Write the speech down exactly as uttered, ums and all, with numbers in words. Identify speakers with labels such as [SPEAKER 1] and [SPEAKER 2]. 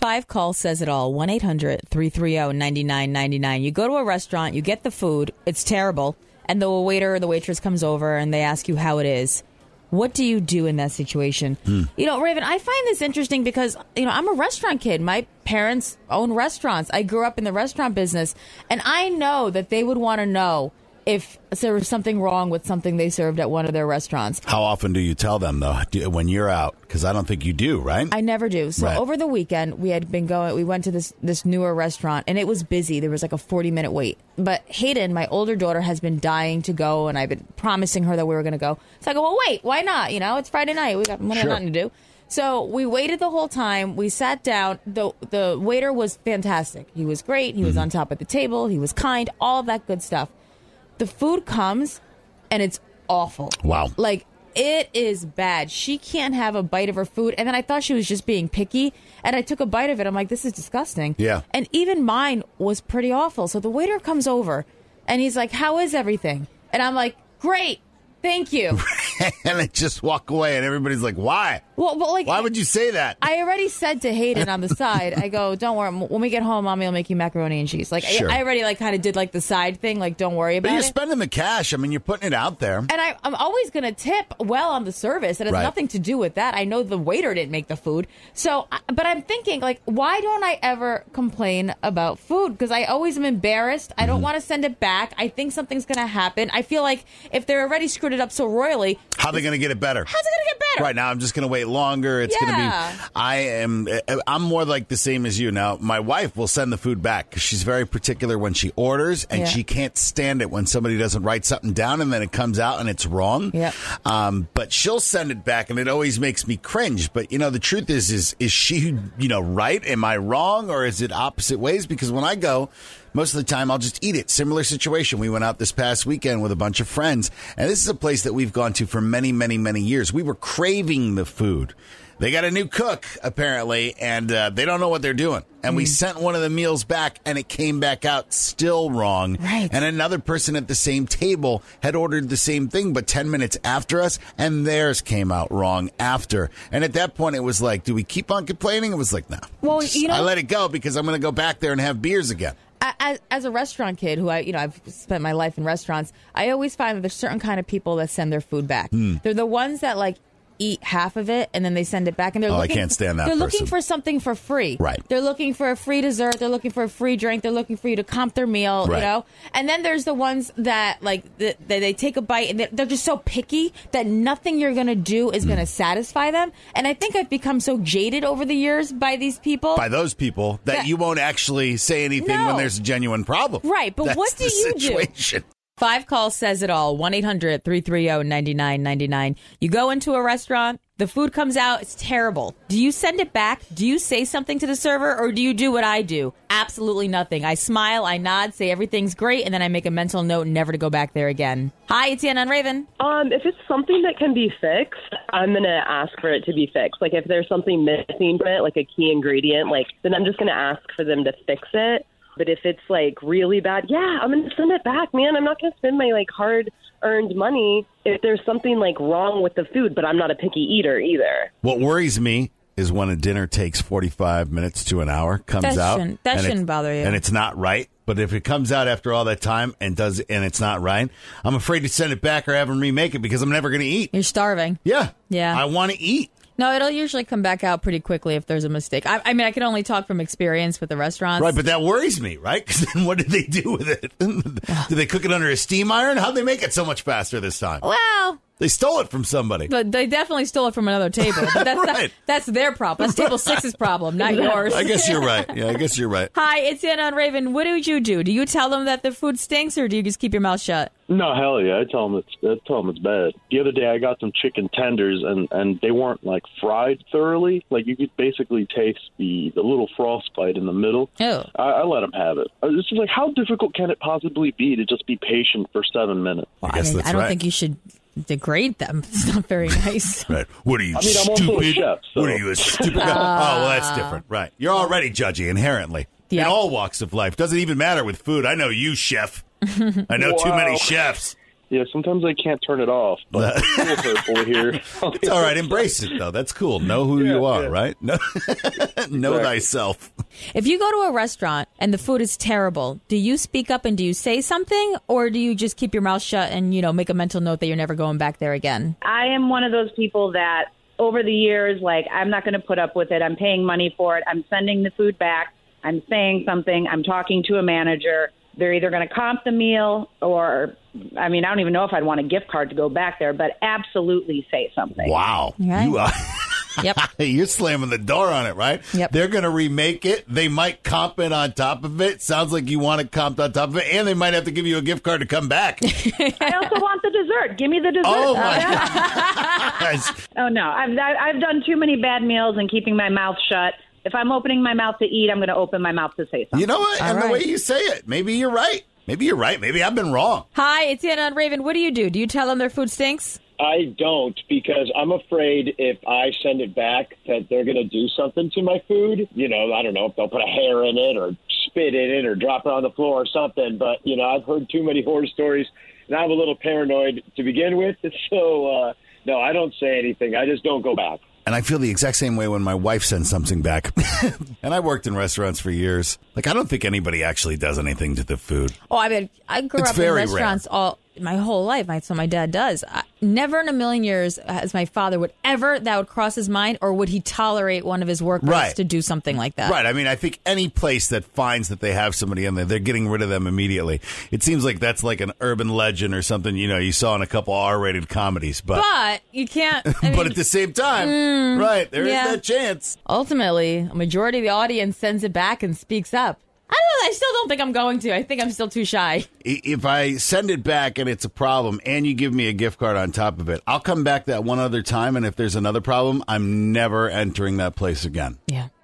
[SPEAKER 1] Five call says it all. one eight hundred three three zero nine nine nine nine. You go to a restaurant, you get the food, it's terrible, and the waiter or the waitress comes over and they ask you how it is. What do you do in that situation? Hmm. You know, Raven, I find this interesting because, you know, I'm a restaurant kid. My parents own restaurants. I grew up in the restaurant business, and I know that they would want to know if there was something wrong with something they served at one of their restaurants.
[SPEAKER 2] How often do you tell them, though, do, when you're out? Because I don't think you do, right?
[SPEAKER 1] I never do. So
[SPEAKER 2] right.
[SPEAKER 1] over the weekend, we had been going, we went to this, this newer restaurant, and it was busy. There was like a forty-minute wait. But Hayden, my older daughter, has been dying to go, and I've been promising her that we were going to go. So I go, well, wait, why not? You know, it's Friday night. We got we got
[SPEAKER 2] Sure.
[SPEAKER 1] nothing to do. So we waited the whole time. We sat down. The the waiter was fantastic. He was great. He was mm-hmm. on top of the table. He was kind. All of that good stuff. The food comes, and it's awful.
[SPEAKER 2] Wow.
[SPEAKER 1] Like, it is bad. She can't have a bite of her food. And then I thought she was just being picky, and I took a bite of it. I'm like, this is disgusting.
[SPEAKER 2] Yeah.
[SPEAKER 1] And even mine was pretty awful. So the waiter comes over, and he's like, how is everything? And I'm like, great. Thank you.
[SPEAKER 2] And they just walk away, and everybody's like, why?
[SPEAKER 1] Well, but like,
[SPEAKER 2] why would you say that?
[SPEAKER 1] I already said to Hayden on the side, I go, don't worry. When we get home, Mommy will make you macaroni and cheese. Like,
[SPEAKER 2] sure.
[SPEAKER 1] I, I already like kind of did like the side thing. Like, don't worry about
[SPEAKER 2] but you're
[SPEAKER 1] it.
[SPEAKER 2] You're spending the cash. I mean, you're putting it out there.
[SPEAKER 1] And I, I'm always going to tip well on the service. It has
[SPEAKER 2] right.
[SPEAKER 1] nothing to do with that. I know the waiter didn't make the food. So, but I'm thinking, like, why don't I ever complain about food? Because I always am embarrassed. I don't mm-hmm. want to send it back. I think something's going to happen. I feel like if they're already screwed it up so royally,
[SPEAKER 2] how are they going to get it better?
[SPEAKER 1] How's it going to get better?
[SPEAKER 2] Right now, I'm just going to wait longer. It's
[SPEAKER 1] yeah.
[SPEAKER 2] going to be. I am. I'm more like the same as you. Now, my wife will send the food back because she's very particular when she orders, and
[SPEAKER 1] yeah.
[SPEAKER 2] she can't stand it when somebody doesn't write something down and then it comes out and it's wrong.
[SPEAKER 1] Yeah.
[SPEAKER 2] Um, but she'll send it back, and it always makes me cringe. But you know, the truth is, is is she, you know, right? Am I wrong, or is it opposite ways? Because when I go, most of the time, I'll just eat it. Similar situation. We went out this past weekend with a bunch of friends, and this is a place that we've gone to for many, many, many years. We were craving the food. They got a new cook, apparently, and uh, they don't know what they're doing. And mm. we sent one of the meals back, and it came back out still wrong.
[SPEAKER 1] Right.
[SPEAKER 2] And another person at the same table had ordered the same thing, but ten minutes after us, and theirs came out wrong after. And at that point, it was like, do we keep on complaining? It was like, no.
[SPEAKER 1] Well,
[SPEAKER 2] Just,
[SPEAKER 1] you know,
[SPEAKER 2] I let it go because I'm going to go back there and have beers again.
[SPEAKER 1] As, as a restaurant kid who I, you know, I've spent my life in restaurants, I always find that there's certain kind of people that send their food back. Mm. They're the ones that like eat half of it and then they send it back. And they're
[SPEAKER 2] oh,
[SPEAKER 1] looking,
[SPEAKER 2] I can't stand that
[SPEAKER 1] They're
[SPEAKER 2] person.
[SPEAKER 1] looking for something for free.
[SPEAKER 2] Right.
[SPEAKER 1] They're looking for a free dessert. They're looking for a free drink. They're looking for you to comp their meal,
[SPEAKER 2] right.
[SPEAKER 1] you know? And then there's the ones that, like, the, they, they take a bite and they're just so picky that nothing you're going to do is mm. going to satisfy them. And I think I've become so jaded over the years by these people.
[SPEAKER 2] By those people that, that you won't actually say anything
[SPEAKER 1] no.
[SPEAKER 2] when there's a genuine problem.
[SPEAKER 1] Right. But
[SPEAKER 2] That's
[SPEAKER 1] what do
[SPEAKER 2] the
[SPEAKER 1] you
[SPEAKER 2] situation.
[SPEAKER 1] do? Five Call says it all. one eight hundred three three zero nine nine nine nine. You go into a restaurant, the food comes out, it's terrible. Do you send it back? Do you say something to the server, or do you do what I do? Absolutely nothing. I smile, I nod, say everything's great, and then I make a mental note never to go back there again. Hi, it's Ann on Raven.
[SPEAKER 3] Um, if it's something that can be fixed, I'm going to ask for it to be fixed. Like if there's something missing from it, like a key ingredient, like then I'm just going to ask for them to fix it. But if it's, like, really bad, yeah, I'm going to send it back, man. I'm not going to spend my, like, hard-earned money if there's something, like, wrong with the food, but I'm not a picky eater either.
[SPEAKER 2] What worries me is when a dinner takes forty-five minutes to an hour, comes
[SPEAKER 1] that
[SPEAKER 2] out.
[SPEAKER 1] Shouldn't, that shouldn't bother you.
[SPEAKER 2] And it's not right. But if it comes out after all that time and does and it's not right, I'm afraid to send it back or have them remake it because I'm never going to eat.
[SPEAKER 1] You're starving.
[SPEAKER 2] Yeah.
[SPEAKER 1] Yeah.
[SPEAKER 2] I want to eat.
[SPEAKER 1] No, it'll usually come back out pretty quickly if there's a mistake. I, I mean, I can only talk from experience with the restaurants.
[SPEAKER 2] Right, but that worries me, right? Because then what did they do with it? Did they cook it under a steam iron? How'd they make it so much faster this time?
[SPEAKER 1] Well...
[SPEAKER 2] They stole it from somebody.
[SPEAKER 1] But they definitely stole it from another table. But that's,
[SPEAKER 2] right.
[SPEAKER 1] that, that's their problem. That's table six's problem, not yours.
[SPEAKER 2] I guess you're right. Yeah, I guess you're right.
[SPEAKER 1] Hi, it's Anna on Raven. What do you do? Do you tell them that the food stinks, or do you just keep your mouth shut?
[SPEAKER 4] No, hell yeah. I tell them it's, I tell them it's bad. The other day I got some chicken tenders, and, and they weren't, like, fried thoroughly. Like, you could basically taste the, the little frostbite in the middle.
[SPEAKER 1] Oh.
[SPEAKER 4] I, I let them have it. It's just like, how difficult can it possibly be to just be patient for seven minutes?
[SPEAKER 1] Well,
[SPEAKER 2] I guess
[SPEAKER 1] I, mean,
[SPEAKER 2] that's
[SPEAKER 1] I don't
[SPEAKER 2] right.
[SPEAKER 1] think you should degrade them. It's not very nice.
[SPEAKER 2] Right. What are you,
[SPEAKER 4] I mean, I'm
[SPEAKER 2] stupid?
[SPEAKER 4] also a chef, so.
[SPEAKER 2] What are you, a stupid guy? Uh, oh, well, that's different. Right. You're already judgy inherently.
[SPEAKER 1] Yep.
[SPEAKER 2] In all walks of life. Doesn't even matter with food. I know you, chef. I know
[SPEAKER 4] Wow.
[SPEAKER 2] too many chefs.
[SPEAKER 4] Yeah, sometimes I can't turn it off, but it's a little hurtful here.
[SPEAKER 2] It's all right. Embrace it, though. That's cool. Know who
[SPEAKER 4] Yeah,
[SPEAKER 2] you are,
[SPEAKER 4] yeah.
[SPEAKER 2] right? Know, know
[SPEAKER 4] Exactly.
[SPEAKER 2] thyself.
[SPEAKER 1] If you go to a restaurant and the food is terrible, do you speak up and do you say something, or do you just keep your mouth shut and, you know, make a mental note that you're never going back there again?
[SPEAKER 5] I am one of those people that over the years, like, I'm not going to put up with it. I'm paying money for it. I'm sending the food back. I'm saying something. I'm talking to a manager. They're either going to comp the meal or, I mean, I don't even know if I'd want a gift card to go back there, but absolutely say something.
[SPEAKER 2] Wow.
[SPEAKER 1] Right.
[SPEAKER 2] You are.
[SPEAKER 1] Yep.
[SPEAKER 2] You're slamming the door on it, right?
[SPEAKER 1] Yep.
[SPEAKER 2] They're going to remake it. They might comp it on top of it. Sounds like you want it comped on top of it. And they might have to give you a gift card to come back.
[SPEAKER 5] I also want the dessert. Give me the dessert.
[SPEAKER 2] Oh, my
[SPEAKER 5] Uh,
[SPEAKER 2] gosh.
[SPEAKER 5] Oh, no. I've, I've done too many bad meals and keeping my mouth shut. If I'm opening my mouth to eat, I'm going to open my mouth to say something.
[SPEAKER 2] You know what?
[SPEAKER 1] All
[SPEAKER 2] and the
[SPEAKER 1] right.
[SPEAKER 2] way you say it, maybe you're right. Maybe you're right. Maybe I've been wrong.
[SPEAKER 1] Hi, it's Anna and Raven. What do you do? Do you tell them their food stinks?
[SPEAKER 6] I don't, because I'm afraid if I send it back that they're going to do something to my food. You know, I don't know if they'll put a hair in it or spit in it or drop it on the floor or something. But, you know, I've heard too many horror stories, and I'm a little paranoid to begin with. So, uh, no, I don't say anything. I just don't go back.
[SPEAKER 2] And I feel the exact same way when my wife sends something back. And I worked in restaurants for years. Like, I don't think anybody actually does anything to the food.
[SPEAKER 1] Oh, I mean, I grew
[SPEAKER 2] It's
[SPEAKER 1] up in
[SPEAKER 2] very
[SPEAKER 1] restaurants all my whole life. That's what my dad does. I, never in a million years has my father would ever that would cross his mind, or would he tolerate one of his workers
[SPEAKER 2] Right.
[SPEAKER 1] to do something like that?
[SPEAKER 2] Right. I mean, I think any place that finds that they have somebody in there, they're getting rid of them immediately. It seems like that's like an urban legend or something, you know, you saw in a couple R-rated comedies. But
[SPEAKER 1] But you can't. I mean,
[SPEAKER 2] but at the same time, right, there is
[SPEAKER 1] yeah.
[SPEAKER 2] that chance.
[SPEAKER 1] ultimately, a majority of the audience sends it back and speaks up. I don't know. I still don't think I'm going to. I think I'm still too shy.
[SPEAKER 2] I- If I send it back and it's a problem and you give me a gift card on top of it, I'll come back that one other time. And if there's another problem, I'm never entering that place again.
[SPEAKER 1] Yeah.